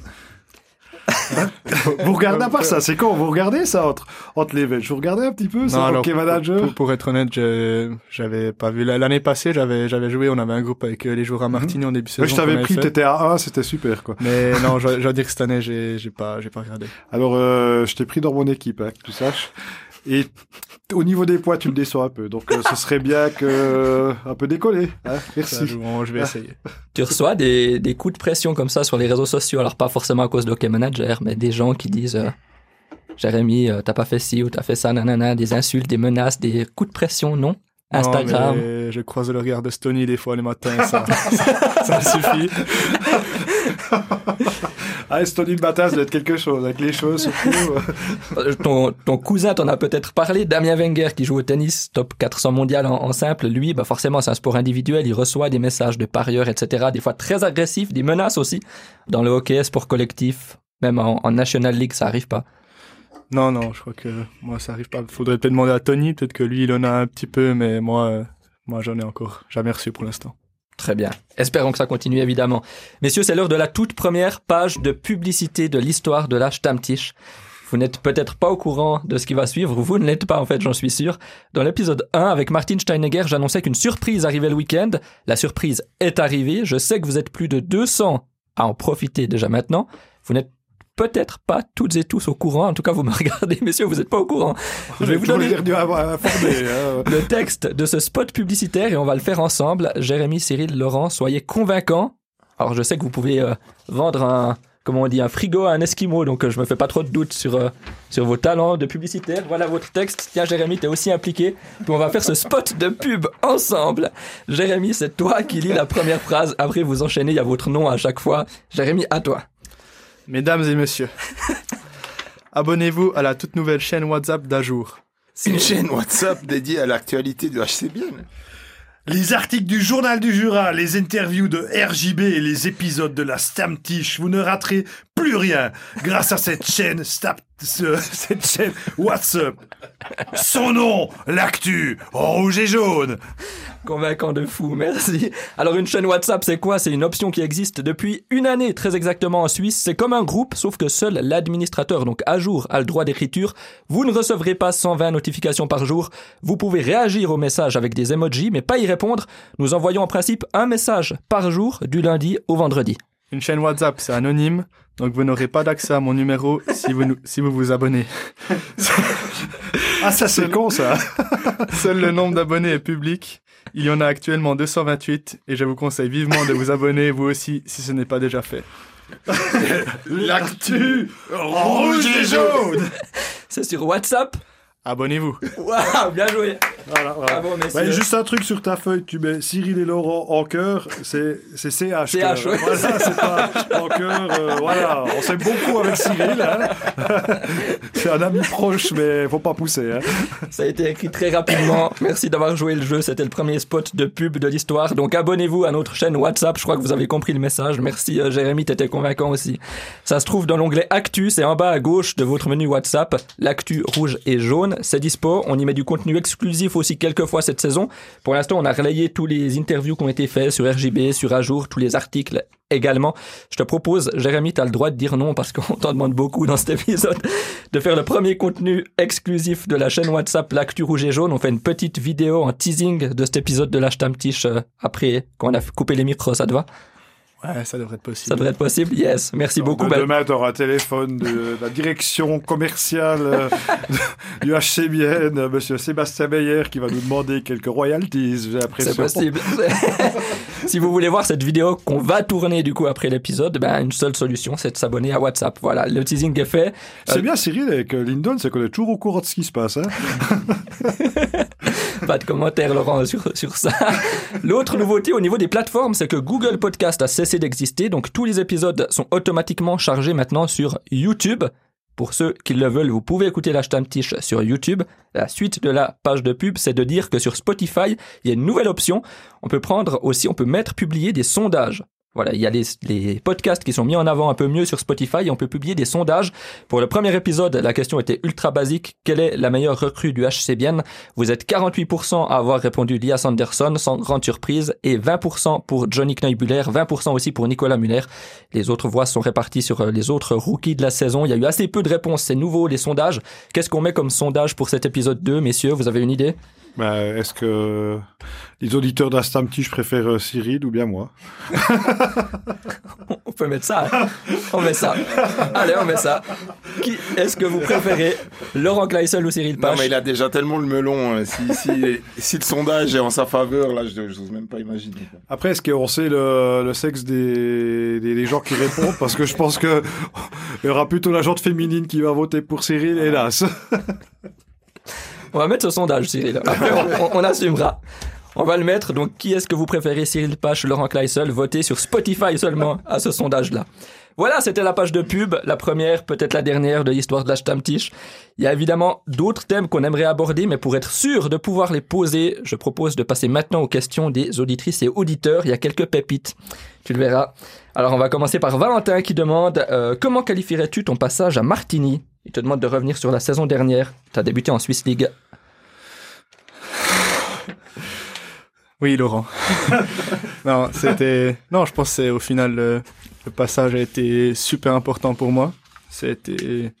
Vous regardez à part ça, c'est con, vous regardez ça entre les Belges, vous regardez un petit peu ça, Hockey Manager. Pour être honnête, j'avais pas vu. L'année passée, j'avais joué, on avait un groupe avec les joueurs à Martigny en début de saison. Je t'avais pris, t'étais à 1, c'était super, quoi. Mais non, je dois dire que cette année, j'ai pas regardé. Alors, je t'ai pris dans mon équipe, hein, que tu saches. Et au niveau des poids, tu me déçois un peu. Donc, ce serait bien un peu décoller. Hein. Merci. Ça, je vais essayer. Tu reçois des coups de pression comme ça sur les réseaux sociaux. Alors, pas forcément à cause d'Hockey Manager, mais des gens qui disent Jérémy, t'as pas fait ci ou t'as fait ça, nanana, des insultes, des menaces, des coups de pression, non? Instagram. Non, mais je croise le regard de Stony des fois les matins, ça suffit. Stony le matin, ça doit être quelque chose, avec les choses surtout. Ton cousin t'en a peut-être parlé, Damien Wenger, qui joue au tennis, top 400 mondial en simple. Lui, forcément, c'est un sport individuel, il reçoit des messages de parieurs, etc., des fois très agressifs, des menaces aussi. Dans le hockey, sport collectif, même en National League, ça arrive pas. Non, je crois que moi, ça arrive pas. Faudrait peut-être demander à Tony, peut-être que lui, il en a un petit peu, mais moi, j'en ai encore jamais reçu pour l'instant. Très bien. Espérons que ça continue, évidemment. Messieurs, c'est l'heure de la toute première page de publicité de l'histoire de la Stammtisch. Vous n'êtes peut-être pas au courant de ce qui va suivre. Vous ne l'êtes pas, en fait, j'en suis sûr. Dans l'épisode 1, avec Martin Steinegger, j'annonçais qu'une surprise arrivait le week-end. La surprise est arrivée. Je sais que vous êtes plus de 200 à en profiter déjà maintenant. Vous n'êtes peut-être pas toutes et tous au courant. En tout cas, vous me regardez, messieurs, vous n'êtes pas au courant. Je vais vous donner le texte de ce spot publicitaire et on va le faire ensemble. Jérémy, Cyril, Laurent, soyez convaincants. Alors, je sais que vous pouvez vendre un frigo à un Esquimau, donc je me fais pas trop de doutes sur vos talents de publicitaire. Voilà votre texte. Tiens, Jérémy, t'es aussi impliqué. Puis on va faire ce spot de pub ensemble. Jérémy, c'est toi qui lis la première phrase. Après, vous enchaînez, il y a votre nom à chaque fois. Jérémy, à toi. Mesdames et messieurs, abonnez-vous à la toute nouvelle chaîne WhatsApp d'Ajour. Une chaîne WhatsApp dédiée à l'actualité du HC Bienne. Les articles du Journal du Jura, les interviews de RJB et les épisodes de la Stammtisch, vous ne raterez plus rien grâce à cette chaîne WhatsApp. Son nom, l'actu, en rouge et jaune. Convaincant de fou, merci. Alors une chaîne WhatsApp, c'est quoi? C'est une option qui existe depuis une année, très exactement en Suisse. C'est comme un groupe, sauf que seul l'administrateur, donc à jour, a le droit d'écriture. Vous ne recevrez pas 120 notifications par jour. Vous pouvez réagir aux messages avec des emojis, mais pas y répondre. Nous envoyons en principe un message par jour, du lundi au vendredi. Une chaîne WhatsApp, c'est anonyme, donc vous n'aurez pas d'accès à mon numéro si vous vous abonnez. Ah, ça c'est con ça. Seul le nombre d'abonnés est public. Il y en a actuellement 228 et je vous conseille vivement de vous abonner vous aussi si ce n'est pas déjà fait. L'actu rouge et jaune. C'est sur WhatsApp. Abonnez-vous. Waouh, bien joué. Voilà. Bravo, messieurs. Ouais, juste un truc sur ta feuille, tu mets Cyril et Laurent en cœur, c'est CH. CH, ouais. Voilà, c'est pas en cœur. Voilà, on s'aime beaucoup avec Cyril. Hein. C'est un ami proche, mais faut pas pousser. Hein. Ça a été écrit très rapidement. Merci d'avoir joué le jeu. C'était le premier spot de pub de l'histoire. Donc abonnez-vous à notre chaîne WhatsApp. Je crois que vous avez compris le message. Merci Jérémy, t'étais convaincant aussi. Ça se trouve dans l'onglet Actu. C'est en bas à gauche de votre menu WhatsApp. L'actu rouge et jaune. C'est dispo, on y met du contenu exclusif aussi quelques fois cette saison. Pour l'instant, on a relayé tous les interviews qui ont été faites sur RJB, sur Ajour, tous les articles également. Je te propose, Jérémy, tu as le droit de dire non parce qu'on t'en demande beaucoup dans cet épisode, de faire le premier contenu exclusif de la chaîne WhatsApp, l'actu rouge et jaune. On fait une petite vidéo en teasing de cet épisode de la Stammtisch après qu'on a coupé les micros, ça te va? Ouais, ça devrait être possible. Ça devrait être possible, yes. Merci beaucoup. Demain, tu auras un téléphone de la direction commerciale du HCBN, monsieur Sébastien Meyer, qui va nous demander quelques royalties, j'ai l'impression. C'est possible. Si vous voulez voir cette vidéo qu'on va tourner du coup après l'épisode, une seule solution, c'est de s'abonner à WhatsApp. Voilà, le teasing est fait. C'est bien, Cyril, avec Lyndon, c'est qu'on est toujours au courant de ce qui se passe. Hein. Pas de commentaires, Laurent, sur ça. L'autre nouveauté au niveau des plateformes, c'est que Google Podcast a cessé d'exister, donc tous les épisodes sont automatiquement chargés maintenant sur YouTube. Pour ceux qui le veulent, vous pouvez écouter la Stammtisch sur YouTube. La suite de la page de pub, c'est de dire que sur Spotify, il y a une nouvelle option. On peut mettre publier des sondages. Voilà, il y a les podcasts qui sont mis en avant un peu mieux sur Spotify et on peut publier des sondages. Pour le premier épisode, la question était ultra basique. Quelle est la meilleure recrue du HCBN? Vous êtes 48% à avoir répondu Lias Andersson, sans grande surprise, et 20% pour Johnny Kneubuller, 20% aussi pour Nicolas Muller. Les autres voix sont réparties sur les autres rookies de la saison. Il y a eu assez peu de réponses. C'est nouveau, les sondages. Qu'est-ce qu'on met comme sondage pour cet épisode 2, messieurs? Vous avez une idée? Est-ce que les auditeurs de la Stammtisch préfèrent Cyril ou bien moi? On peut mettre ça. Hein. On met ça. Allez, on met ça. Qui est-ce que vous préférez, Laurent Kleissel ou Cyril Pache? Non, mais il a déjà tellement le melon. Si le sondage est en sa faveur, là, je n'ose même pas imaginer. Après, est-ce qu'on sait le sexe des gens qui répondent? Parce que je pense qu'il y aura plutôt la gente féminine qui va voter pour Cyril, hélas. On va mettre ce sondage, Cyril. Après, on assumera. On va le mettre. Donc, qui est-ce que vous préférez, Cyril Pache, Laurent Kleissel? Votez sur Spotify seulement à ce sondage-là. Voilà, c'était la page de pub, la première, peut-être la dernière de l'histoire de la Stammtisch. Il y a évidemment d'autres thèmes qu'on aimerait aborder, mais pour être sûr de pouvoir les poser, je propose de passer maintenant aux questions des auditrices et auditeurs. Il y a quelques pépites, tu le verras. Alors, on va commencer par Valentin qui demande comment qualifierais-tu ton passage à Martigny? Il te demande de revenir sur la saison dernière. Tu as débuté en Swiss League. Oui, Laurent. Non, je pense que c'est au final le passage a été super important pour moi. C'était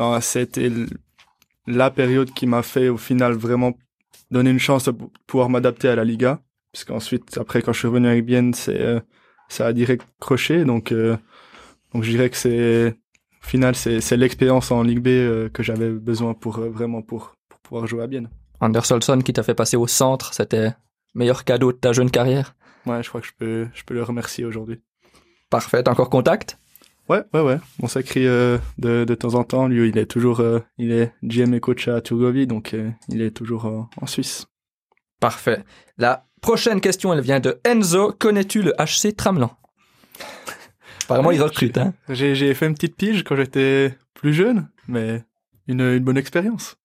la période qui m'a fait au final vraiment donner une chance de pouvoir m'adapter à la Liga. Parce qu'ensuite, après, quand je suis revenu avec Bienne, ça a direct croché. Donc je dirais que au final, c'est l'expérience en Ligue B que j'avais besoin pour pouvoir jouer à Bienne. Anders Olsson qui t'a fait passer au centre, c'était meilleur cadeau de ta jeune carrière? Ouais, je crois que je peux le remercier aujourd'hui. Parfait, t'as encore contact? Ouais. On s'écrit de temps en temps. Lui, il est GM et coach à Turgovie, donc il est toujours en Suisse. Parfait. La prochaine question, elle vient de Enzo. Connais-tu le HC Tramelan? Apparemment, il recrute, hein? J'ai fait une petite pige quand j'étais plus jeune, mais une bonne expérience.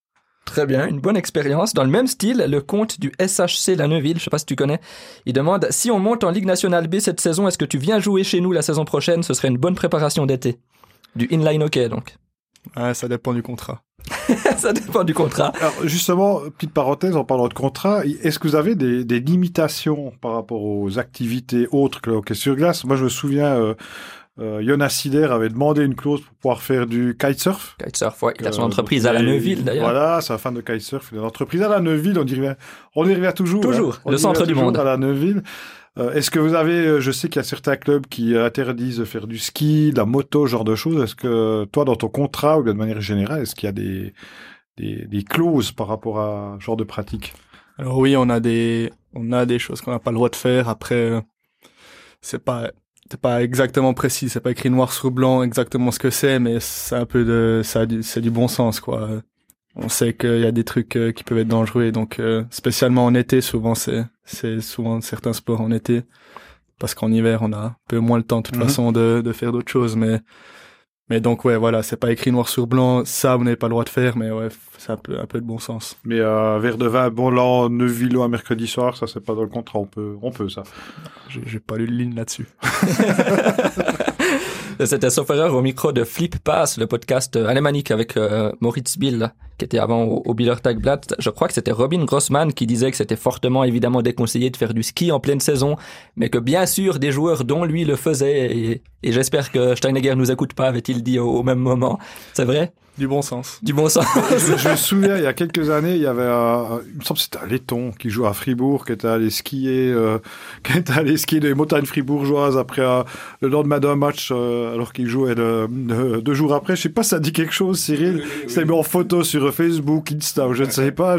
Très bien, une bonne expérience. Dans le même style, le compte du SHC La Neuville, je sais pas si tu connais, il demande « Si on monte en Ligue nationale B cette saison, est-ce que tu viens jouer chez nous la saison prochaine ? Ce serait une bonne préparation d'été. » Du inline hockey, donc. Ouais, ça dépend du contrat. Ça dépend du contrat. Alors justement, petite parenthèse en parlant de contrat, est-ce que vous avez des limitations par rapport aux activités autres que le hockey sur glace ? Moi, je me souviens, Jonas Sider avait demandé une clause pour pouvoir faire du kitesurf. Kitesurf, ouais, il a son entreprise à La Neuville, d'ailleurs. Voilà, c'est un fan de kitesurf. Il a une entreprise à La Neuville, on y revient toujours. Toujours, hein. le centre du monde. À La Neuville. Est-ce que vous avez, je sais qu'il y a certains clubs qui interdisent de faire du ski, de la moto, ce genre de choses. Est-ce que toi, dans ton contrat, ou bien de manière générale, est-ce qu'il y a des clauses par rapport à ce genre de pratique ? Alors oui, on a des choses qu'on n'a pas le droit de faire. Après, c'est pas exactement précis, c'est pas écrit noir sur blanc exactement ce que c'est, mais c'est un peu c'est du bon sens, quoi. On sait qu'il y a des trucs qui peuvent être dangereux, donc spécialement en été, souvent c'est souvent certains sports en été, parce qu'en hiver on a un peu moins le temps de toute façon de faire d'autres choses, mais donc ouais, voilà, c'est pas écrit noir sur blanc, ça vous n'avez pas le droit de faire, mais ouais, c'est un peu de bon sens. Mais verre de vin, bon là, Neuville un mercredi soir, ça c'est pas dans le contrat, on peut ça. J'ai pas lu de ligne là-dessus. C'était sauf erreur au micro de Flip Pass, le podcast alémanique avec Moritz Bill, qui était avant au Bieler Tagblatt. Je crois que c'était Robin Grossman qui disait que c'était fortement évidemment déconseillé de faire du ski en pleine saison, mais que bien sûr des joueurs dont lui le faisaient, et j'espère que Steinegger nous écoute pas, avait-il dit au même moment. C'est vrai ? Du bon sens. Du bon sens. Je me souviens, il y a quelques années, il y avait il me semble que c'était un laiton qui jouait à Fribourg, qui était allé skier dans les montagnes fribourgeoises après le lendemain d'un match, alors qu'il jouait 2 jours après. Je sais pas si ça dit quelque chose, Cyril. C'était mis en photo sur Facebook, Insta, ou je ne sais pas.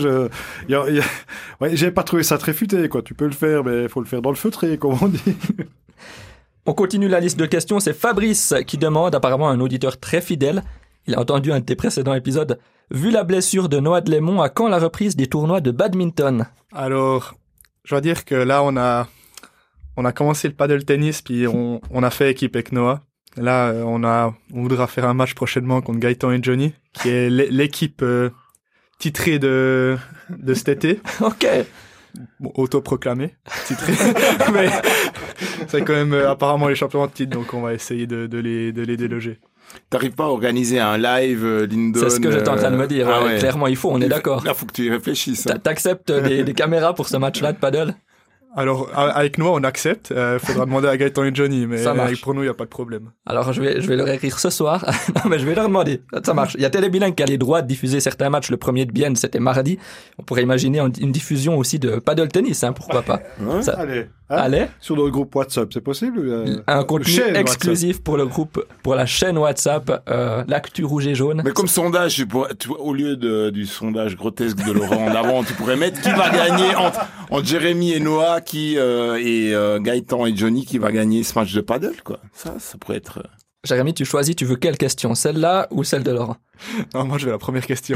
Ouais, j'avais pas trouvé ça très futé, quoi. Tu peux le faire, mais il faut le faire dans le feutré, comme on dit. On continue la liste de questions. C'est Fabrice qui demande, apparemment un auditeur très fidèle. Il a entendu un de tes précédents épisodes. Vu la blessure de Noah Delémont, à quand la reprise des tournois de badminton ? Alors, je dois dire que là, on a commencé le paddle tennis, puis on a fait équipe avec Noah. Là, on voudra faire un match prochainement contre Gaëtan et Johnny, qui est l'équipe titrée de cet été. Ok. Bon, autoproclamé, titré. Mais c'est quand même apparemment les champions de titre, donc on va essayer de les déloger. T'arrives pas à organiser un live, Lindon? C'est ce que j'étais en train de me dire. Ouais. Clairement, il faut, on est d'accord. Là, faut que tu y réfléchisses. Hein. T'acceptes des caméras pour ce match-là de paddle ? Alors, avec nous, on accepte. Faudra demander à Gaëtan et Johnny, mais pour nous, il n'y a pas de problème. Alors, je vais leur écrire ce soir. Non, mais je vais leur demander. Ça marche. Il y a Télébilingue qui a les droits de diffuser certains matchs. Le premier de Bienne, c'était mardi. On pourrait imaginer une diffusion aussi de paddle tennis, hein, pourquoi pas. Ouais, ça... Allez. Allez. Sur notre groupe WhatsApp, c'est possible un contenu exclusif WhatsApp. Pour le groupe, pour la chaîne WhatsApp, l'actu rouge et jaune. Mais comme sondage, tu vois, au lieu du sondage grotesque de Laurent en avant, tu pourrais mettre qui va gagner entre Jérémy et Noah, et Gaëtan et Johnny qui va gagner ce match de paddle, quoi. Ça pourrait être... Jérémy, tu choisis, tu veux quelle question? Celle-là ou celle de Laurent? Non, moi je veux la première question.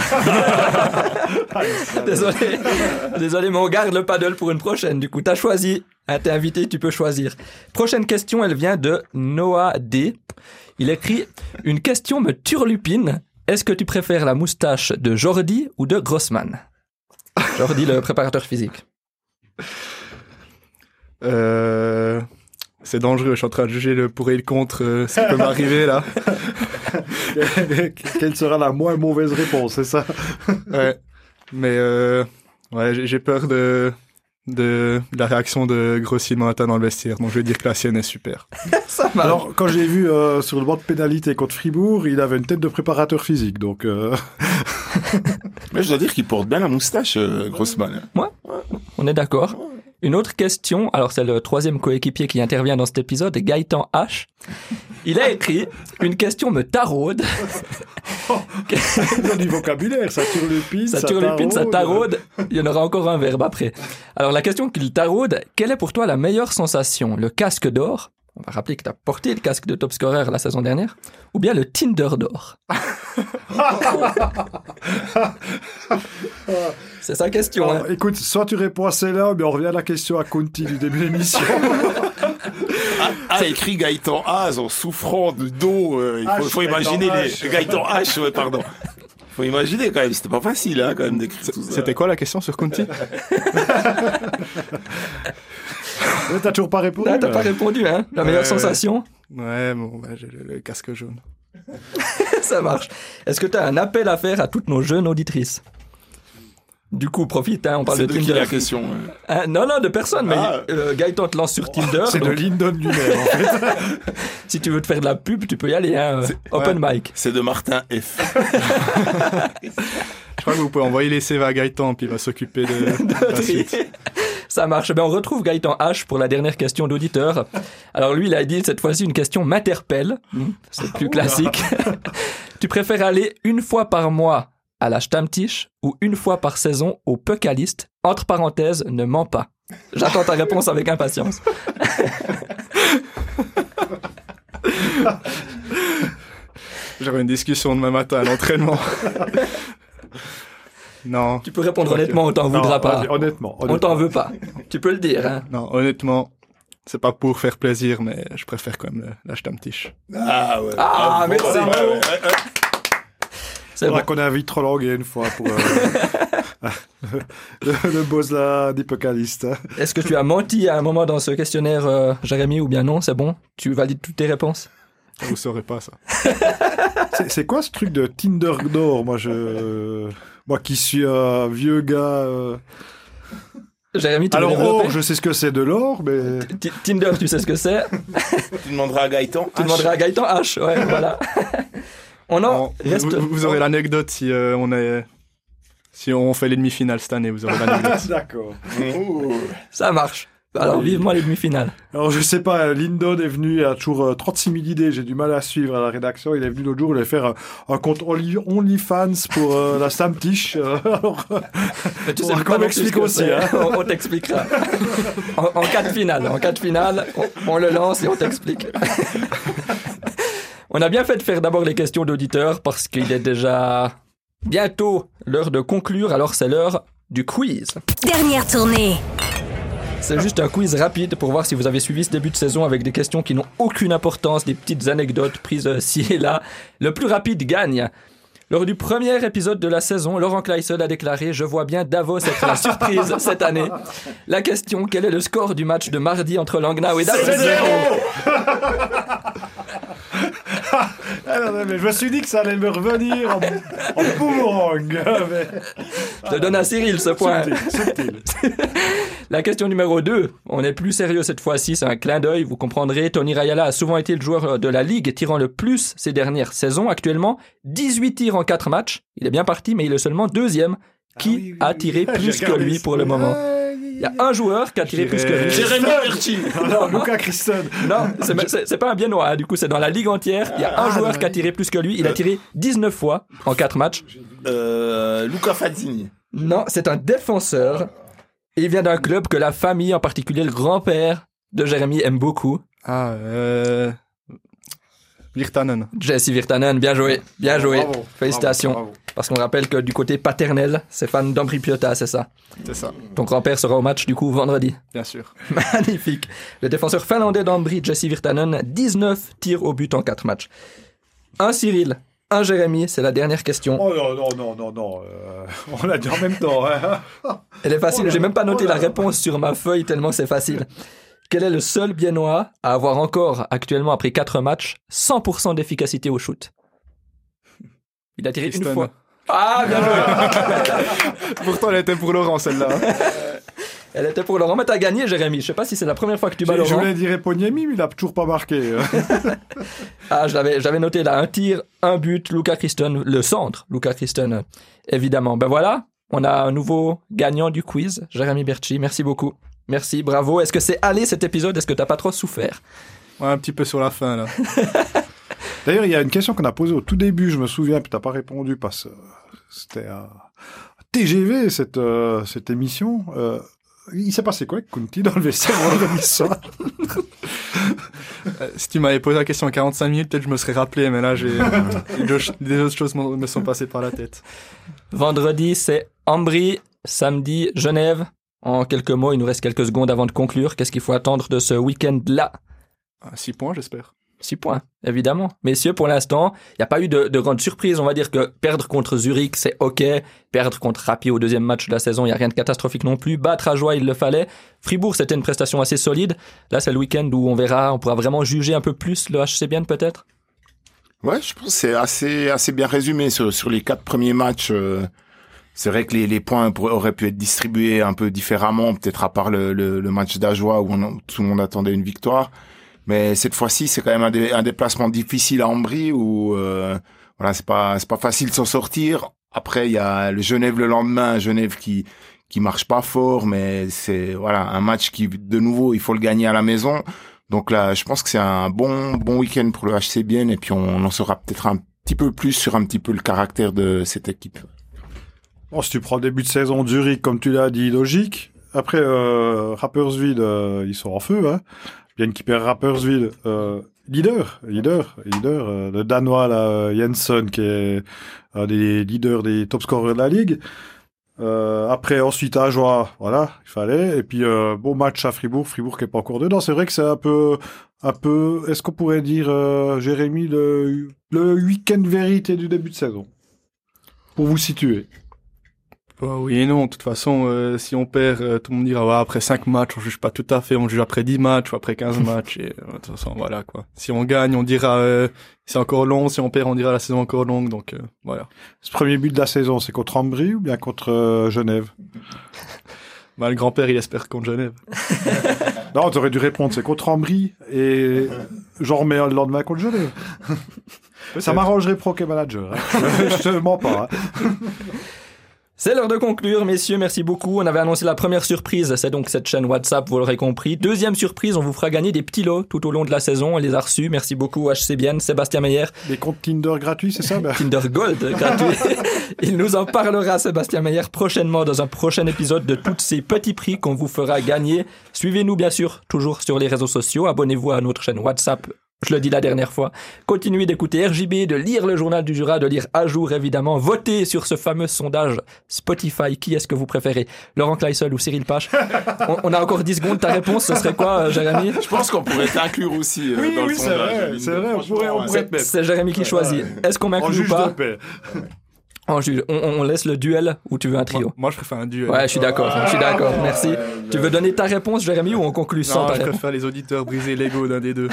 Désolé, mais on garde le paddle pour une prochaine. Du coup, t'as choisi. Ah, t'es invité, tu peux choisir. Prochaine question, elle vient de Noah D. Il écrit « Une question me turlupine. Est-ce que tu préfères la moustache de Jordi ou de Grossman ?» Jordi, le préparateur physique. C'est dangereux, je suis en train de juger le pour et le contre, ce qui peut m'arriver là. Quelle sera la moins mauvaise réponse, c'est ça? Ouais, mais j'ai peur de la réaction de Grossi Matin dans le vestiaire, donc je vais dire que la sienne est super. Ça va. Alors, quand j'ai vu sur le banc de pénalité contre Fribourg, il avait une tête de préparateur physique, donc... Mais je dois dire qu'il porte bien la moustache, Grossman. Ouais, on est d'accord. Une autre question, alors c'est le troisième coéquipier qui intervient dans cet épisode, Gaëtan H. Il a écrit « Une question me taraude. » Du vocabulaire, ça turlupine, ça taraude. Il y en aura encore un verbe après. Alors la question qu'il taraude, quelle est pour toi la meilleure sensation? Le casque d'or? On va rappeler que tu as porté le casque de top scorer la saison dernière. Ou bien le Tinder d'or? C'est sa question. Alors, écoute, soit tu réponds à celle-là, mais on revient à la question à Conti du début de l'émission. Écrit Gaëtan H en souffrant de dos. Il faut imaginer les... Gaëtan H, ouais, pardon. Faut imaginer quand même, c'était pas facile hein, quand même d'écrire tout ça. C'était quoi la question sur Kunti? T'as toujours pas répondu. Là, t'as pas répondu, hein. La meilleure sensation? Ouais, bon, j'ai le casque jaune. Ça marche. Est-ce que t'as un appel à faire à toutes nos jeunes auditrices? Du coup, profite, hein, on parle C'est de de qui Tinder. la question Non, de personne, mais Ah. Gaëtan te lance sur Tinder. C'est de donc, Lyndon lui-même, en fait. si tu veux te faire de la pub, tu peux y aller, hein. Open mic. C'est de Martin F. Je crois que vous pouvez envoyer les CV à Gaëtan, puis il va s'occuper de la suite. Ça marche. Ben, on retrouve Gaëtan H pour la dernière question d'auditeur. Alors lui, il a dit cette fois-ci une question m'interpelle. C'est plus classique. Tu préfères aller une fois par mois à la Stammtisch ou une fois par saison au Puckalist? Entre parenthèses, ne mens pas. J'attends ta réponse avec impatience. J'aurai une discussion demain matin à l'entraînement. Non. Tu peux répondre honnêtement, on t'en voudra pas. Vas-y, honnêtement. On t'en veut pas. Tu peux le dire, hein. Non, honnêtement, c'est pas pour faire plaisir, mais je préfère quand même la Stammtisch. Ah ouais. Ah, merci. ouais, ouais. C'est Il faudra bon. qu'on invite Roland Gay une fois pour le boss là d'Hypocaliste. Est-ce que tu as menti à un moment dans ce questionnaire, Jérémy, ou bien non? C'est bon? Tu valides toutes tes réponses? Vous saurez pas ça. C'est quoi ce truc de Tinder d'or? Moi qui suis un vieux gars. Jérémy, tu veux Alors développer? or, je sais ce que c'est de l'or, mais Tinder, tu sais ce que c'est? Tu demanderas à Gaëtan. Tu demanderas à Gaëtan H. Ouais, voilà. On en Bon, reste. vous aurez l'anecdote si on fait les demi-finales cette année, vous aurez l'anecdote. d'accord. Ça marche. Alors, vivement les demi-finales. Alors je sais pas, Lyndon est venu, il a toujours 36 000 idées, j'ai du mal à suivre à la rédaction. Il est venu l'autre jour, il allait faire un compte OnlyFans pour la Stammtisch. Alors, Mais tu on sais va pas qu'on non plus m'explique ce que aussi, c'est. hein. On t'expliquera. En cas de finale, on le lance et on t'explique. On a bien fait de faire d'abord les questions d'auditeurs parce qu'il est déjà bientôt l'heure de conclure. Alors, c'est l'heure du quiz. Dernière tournée. C'est juste un quiz rapide pour voir si vous avez suivi ce début de saison avec des questions qui n'ont aucune importance, des petites anecdotes prises ci et là. Le plus rapide gagne. Lors du premier épisode de la saison, Laurent Kleissel a déclaré « Je vois bien Davos être la surprise cette année ». La question, quel est le score du match de mardi entre Langnau et Davos? 7-0. Alors, mais je me suis dit que ça allait me revenir en boomerang. Mais... Je te donne à Cyril ce point. Subtil. La question numéro 2, on est plus sérieux cette fois-ci, c'est un clin d'œil, vous comprendrez. Tony Rayala a souvent été le joueur de la Ligue tirant le plus ces dernières saisons. Actuellement, 18 tirs en 4 matchs. Il est bien parti, mais il est seulement deuxième. Qui a tiré plus J'ai que regardé lui ça. pour le moment? Il y a un joueur qui a tiré plus que lui. Jérémy Berti. Alors, Luca Christen. Non, c'est pas un Biennois, hein. Du coup c'est dans la Ligue entière. Il y a un joueur qui a tiré plus que lui. Il a tiré 19 fois en 4 matchs. Luca Fazzini. Non, c'est un défenseur. Et il vient d'un club que la famille, en particulier le grand-père de Jérémy, aime beaucoup. Ah, Virtanen. Jesse Virtanen, bien joué, bien joué. Bravo, Félicitations. bravo. Parce qu'on rappelle que du côté paternel, c'est fan d'Ambri Piotta, c'est ça. C'est ça, Ton grand-père sera au match du coup vendredi. bien sûr. Magnifique. Le défenseur finlandais d'Ambri, Jesse Virtanen, 19 tirs au but en 4 matchs. Un Cyril, un Jérémy, c'est la dernière question. Oh non. On l'a dit en même temps. Hein. Elle est facile, Oh là j'ai même pas là, noté oh là la là. réponse sur ma feuille tellement c'est facile. Quel est le seul Biennois à avoir encore actuellement après 4 matchs 100% d'efficacité au shoot? Il a tiré Christen. une fois. Ah, bien joué. Pourtant, elle était pour Laurent, celle-là. Elle était pour Laurent, mais t'as gagné Jérémy. Je sais pas si c'est la première fois que tu bats Je Laurent. voulais dire Eponiemi, mais il a toujours pas marqué. Ah, j'avais noté là un tir, un but, Luca Christen, le centre, Luca Christen, évidemment. Ben voilà, on a un nouveau gagnant du quiz, Jérémy Berti. Merci beaucoup. Merci, bravo. Est-ce que c'est allé cet épisode? Est-ce que t'as pas trop souffert? Ouais, un petit peu sur la fin, là. D'ailleurs, il y a une question qu'on a posée au tout début, je me souviens, puis t'as pas répondu parce que c'était un TGV, cette émission. Il s'est passé quoi avec Kunti dans le vestiaire vendredi soir? Si tu m'avais posé la question à 45 minutes, peut-être je me serais rappelé, mais là, des autres choses me sont passées par la tête. Vendredi, c'est Ambry, samedi, Genève. En quelques mots, il nous reste quelques secondes avant de conclure. Qu'est-ce qu'il faut attendre de ce week-end-là? 6 points, j'espère. 6 points, évidemment. Messieurs, pour l'instant, il n'y a pas eu de grande surprise. On va dire que perdre contre Zurich, c'est OK. Perdre contre Rappi au deuxième match de la saison, il n'y a rien de catastrophique non plus. Battre Ajoie, il le fallait. Fribourg, c'était une prestation assez solide. Là, c'est le week-end où on pourra vraiment juger un peu plus le HC Bienne, peut-être. Ouais, je pense que c'est assez bien résumé sur les 4 premiers matchs. C'est vrai que les points auraient pu être distribués un peu différemment, peut-être à part le match d'Ajoie où tout le monde attendait une victoire. Mais cette fois-ci, c'est quand même un déplacement difficile à Ambry où voilà, c'est pas facile de s'en sortir. Après, il y a le Genève le lendemain, Genève qui marche pas fort, mais c'est voilà un match qui de nouveau il faut le gagner à la maison. Donc là, je pense que c'est un bon week-end pour le HC Bienne et puis on en saura peut-être un petit peu plus sur un petit peu le caractère de cette équipe. Bon, si tu prends le début de saison de Zurich, comme tu l'as dit, logique. Après, Rapperswil, ils sont en feu, hein. Bien qui perd Rapperswil, leader, le Danois là, Jensen qui est un des leaders des top scorers de la ligue. Après ensuite Ajoie, voilà, il fallait. Et puis bon match à Fribourg qui est pas encore dedans. C'est vrai que c'est un peu. Est-ce qu'on pourrait dire Jérémy le week-end vérité du début de saison pour vous situer? Oui et non, de toute façon, si on perd, tout le monde dira, ouais, après 5 matchs, on juge pas tout à fait, on juge après 10 matchs ou après 15 matchs, et de toute façon, voilà, quoi. Si on gagne, on dira, c'est encore long, si on perd, on dira la saison encore longue, donc, voilà. Ce premier but de la saison, c'est contre Ambry ou bien contre Genève? Bah, le grand-père, il espère contre Genève. Non, t'aurais dû répondre, c'est contre Ambry, et j'en remets le lendemain contre Genève. Ça m'arrangerait pro que manager, hein. Je te mens pas, hein. C'est l'heure de conclure, messieurs, merci beaucoup. On avait annoncé la première surprise, c'est donc cette chaîne WhatsApp, vous l'aurez compris. Deuxième surprise, on vous fera gagner des petits lots tout au long de la saison, on les a reçus. Merci beaucoup HC Bienne, Sébastien Meyer. Des comptes Tinder gratuits, c'est ça? Tinder Gold gratuit. Il nous en parlera, Sébastien Meyer, prochainement dans un prochain épisode de tous ces petits prix qu'on vous fera gagner. Suivez-nous bien sûr, toujours sur les réseaux sociaux, abonnez-vous à notre chaîne WhatsApp. Je le dis la dernière fois. Continuez d'écouter RJB, de lire le journal du Jura, de lire à jour évidemment. Votez sur ce fameux sondage Spotify. Qui est-ce que vous préférez? Laurent Kleissel ou Cyril Pache? On a encore 10 secondes. Ta réponse, ce serait quoi, Jérémy? Je pense qu'on pourrait t'inclure aussi dans le sondage. C'est vrai, on pourrait te mettre. C'est Jérémy qui choisit. Est-ce qu'on m'inclut ou pas? En juge, on laisse le duel ou tu veux un trio? Moi, je préfère un duel. Ouais, je suis d'accord, merci. Tu veux donner ta réponse, Jérémy, ou on conclut sans ta réponse? Non, je préfère les auditeurs briser l'ego d'un des deux.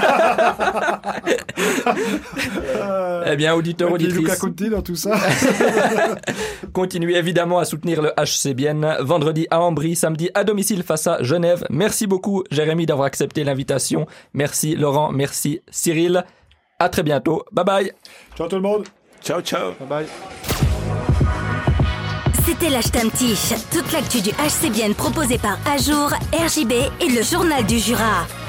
Eh bien, auditeurs, auditrices. Luca Conti dans tout ça. Continuez évidemment à soutenir le HC Bienne. Vendredi à Ambry, samedi à domicile face à Genève. Merci beaucoup, Jérémy, d'avoir accepté l'invitation. Merci, Laurent. Merci, Cyril. À très bientôt. Bye bye. Ciao tout le monde. Ciao. Bye bye. C'était l'Ashtam-Tiche, toute l'actu du HC Bienne proposée par Ajour, RJB et le Journal du Jura.